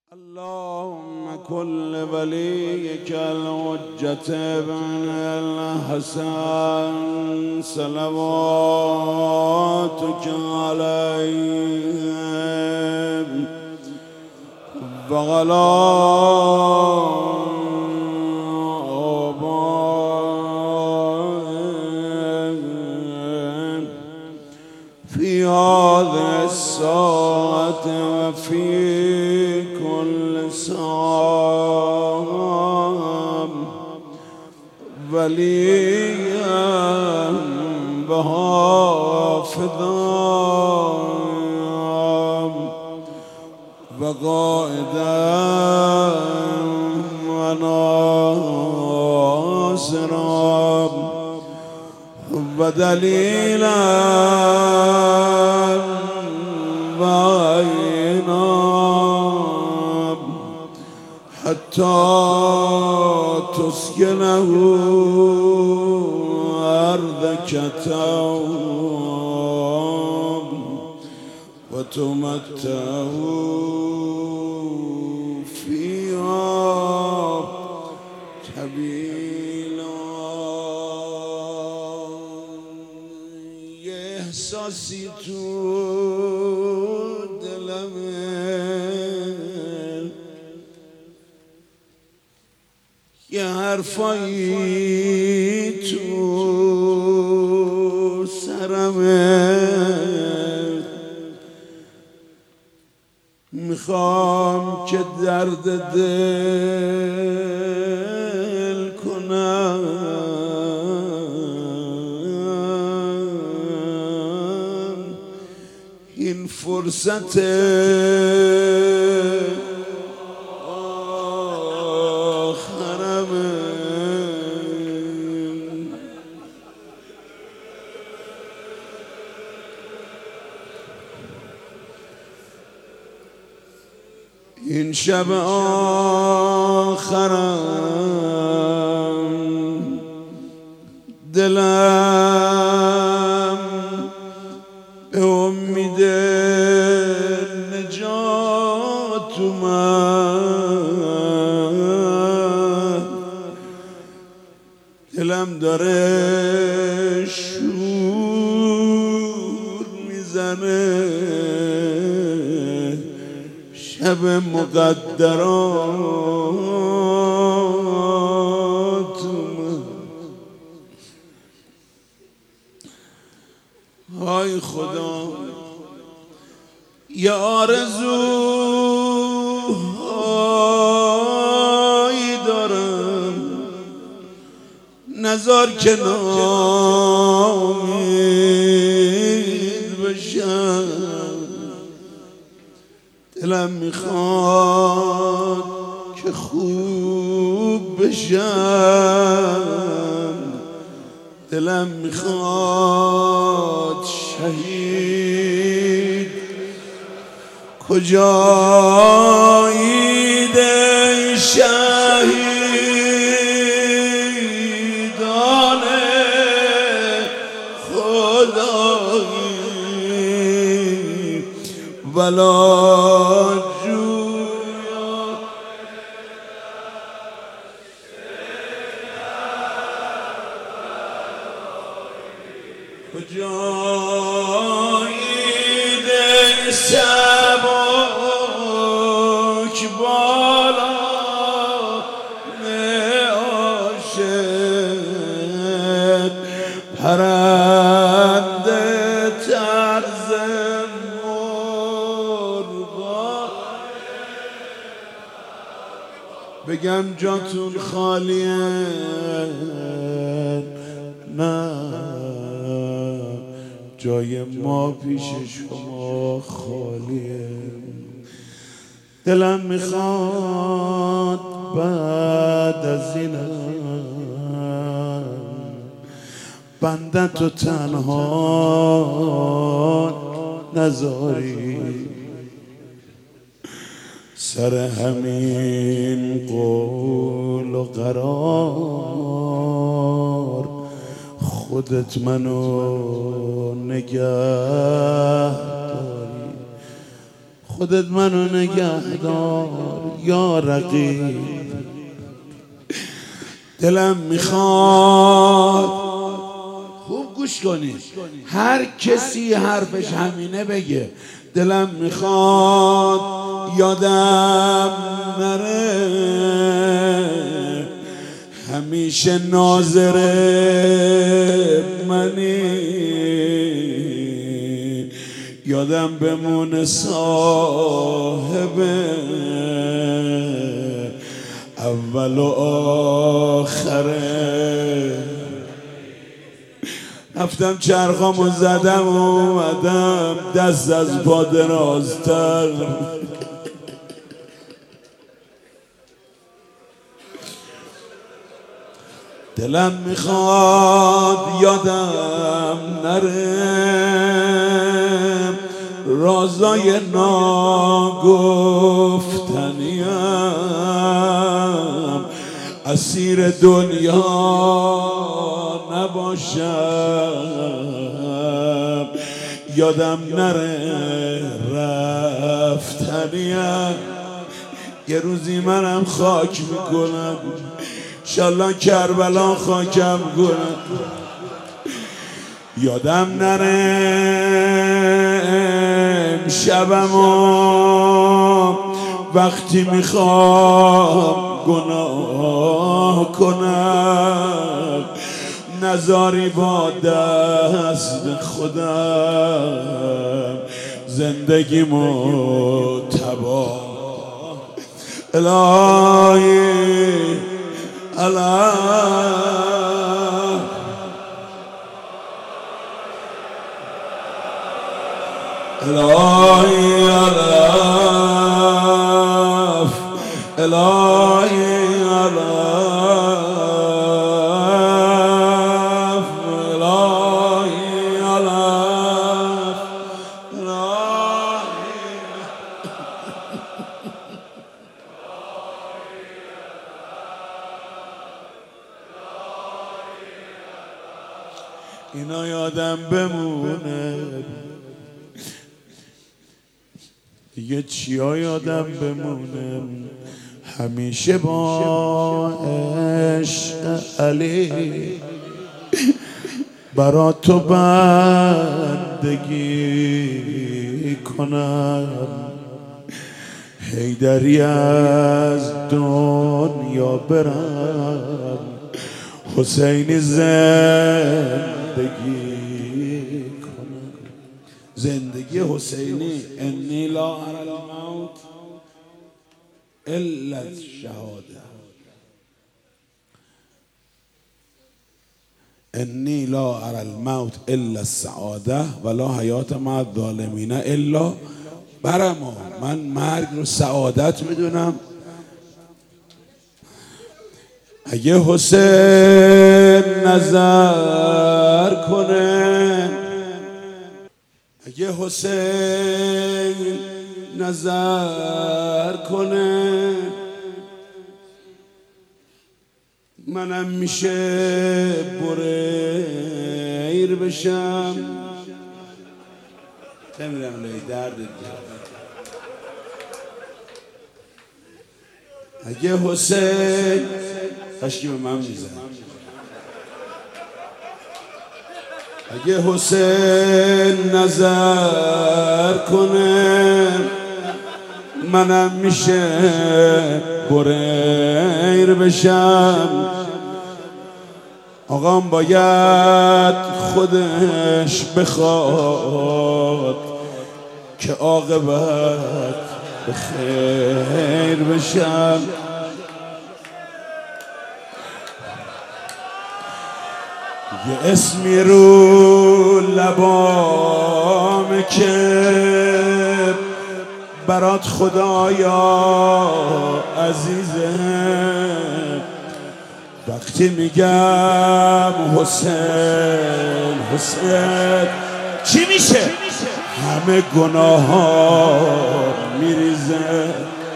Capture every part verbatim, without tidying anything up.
اللهم كل وليك الحجة ابن الحسن صلواتك عليه وعلى آبائهم في هذه الساعة وفي كل ساعة وليا وحافظا وقائدا وناصرا ودليلا وعينا حتى تسكنه أرضك توب وتمتعه فيها طويلا. یه احساسی تو دلمه، یه حرفایی تو سرمه، میخوام که درد دل کنم، این فرصت آخرمه. این شب آخرم دلم به امید نجات اومد، دلم داره شور میزنه، شب مقدرات های خدا. یه آرزوهایی دارم، نذار که ناامید بشم، دلم میخواد که خوب بشم، دلم میخواد شهید کجایید ای شهیدان خدایی ولا کجایید ای سبک بالا عاشق، پرنده طرز مرغا، بگم جاتون خالیه؟ نه، جای ما پیش شما خالیه. دلم میخواد بعد از اینم بنده تو تنها نذاری، سر همین قول و قرار خودت منو نگه داری. خودت منو نگهدار یا رقیب. دلم میخواد، خوب گوش کنید، هر کسی حرفش همینه بگه. دلم میخواد یادم نره، همیشه ناظر منی، یادم بمونه صاحب اول و آخره. رفتم چرخامو زدم و اومدم دست از پا درازتر. دلم میخواد یادم نره، رازای ناگفتنیم، اسیر دنیا نباشم، یادم نره رفتنیم. یه روزی منم خاک میکنم، انشالله کربلا خاکم کنم. یادم نره شبمو وقتی میخوام گناه کنم، نزاری با دست خودم زندگیمو تباه. الهی الله الهی الله الهی الله الهی الله اینا یادم بمونه دیگه، چیا یادم بمونه؟ همیشه با عشق علی برا تو بندگی کنم، حیدری از دنیا برم، حسینی زندگی کنم. زندگی حسینی انی لا اری الموت الا الشهاده، انی لا اری الموت الا السعاده ولا حیات مع الظالمین الا برما. من مرگ رو سعادت میدونم. اگه حسین نظر کنه، اگه حسین نظر کنه، منم میشه بریر بشم. نمیدونم لای درد دیگه. اگه حسین کاشکی به من میزن، اگه حسین نظر کنه، منم میشه بریر بشم. آقام باید خودش بخواد که عاقبت به خیر بشم. یه اسمی رو لبامه که برات خدایا عزیزه، وقتی میگم حسین حسین چی میشه؟ همه گناه ها میریزه.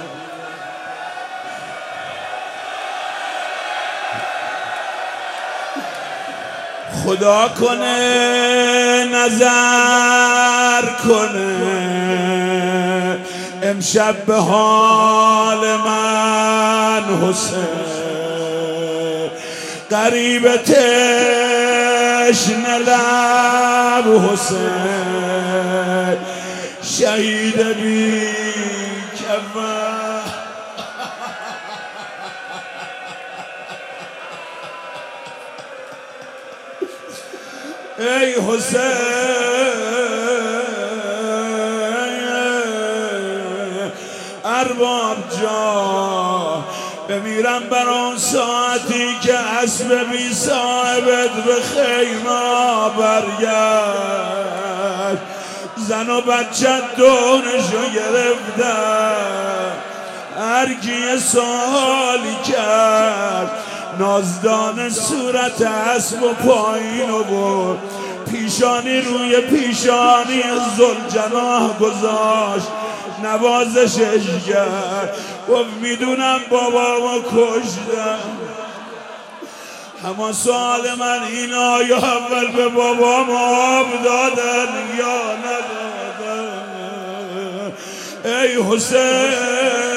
خدا کنه نظر کنه، امشب به حال من حسین غریب تشنه لب حسین شهید بی کفن ای حسین ارباب جان بمیرم بر آن ساعتی که اسب بی صاحبت به خیمه برگشت زن و بچه دونشو گرفتن هر کی سوالی کرد نازدان صورت اسب و پایین و برد پیشانی روی پیشانی ذوالجناح گذاشت نوازشش کرد گفت میدونم بابامو کشتم اما سوال من این آیا اول به بابام آب دادن یا ندادن ای حسین